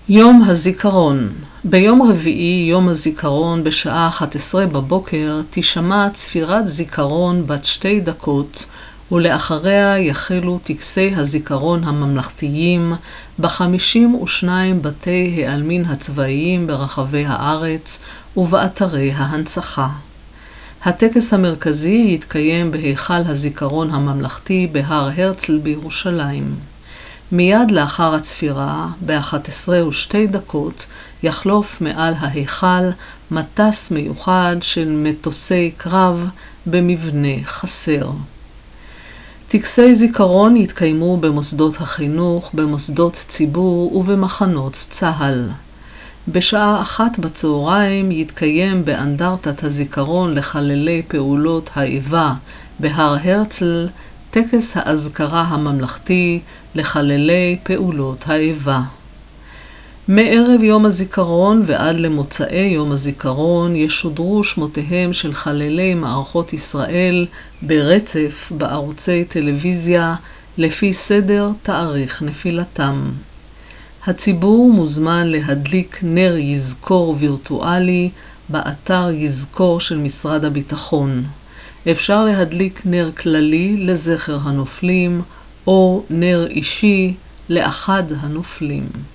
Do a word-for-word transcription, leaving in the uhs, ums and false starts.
יום הזיכרון. ביום רביעי, יום הזיכרון, בשעה אחת עשרה בבוקר, תשמע צפירת זיכרון בת שתי דקות, ולאחריה יחלו טקסי הזיכרון הממלכתיים ב-חמישים ושניים בתי העלמין הצבאיים ברחבי הארץ ובאתרי ההנצחה. הטקס המרכזי יתקיים בהיכל הזיכרון הממלכתי בהר הרצל בירושלים. מיד לאחר הצפירה, ב-אחת עשרה ושתי דקות, יחלוף מעל ההיכל מטס מיוחד של מטוסי קרב במבנה חסר. טקסי זיכרון יתקיימו במוסדות החינוך, במוסדות ציבור ובמחנות צה"ל. בשעה אחת בצהריים יתקיים באנדרטת הזיכרון לחללי פעולות האיבה בהר הרצל טקס האזכרה הממלכתי לחללי פעולות האיבה. מערב יום הזיכרון ועד למוצאי יום הזיכרון ישודרו שמותיהם של חללי מערכות ישראל ברצף בערוצי טלוויזיה לפי סדר תאריך נפילתם. הציבור מוזמן להדליק נר יזכור וירטואלי באתר יזכור של משרד הביטחון. אפשר להדליק נר כללי לזכר הנופלים או נר אישי לאחד הנופלים.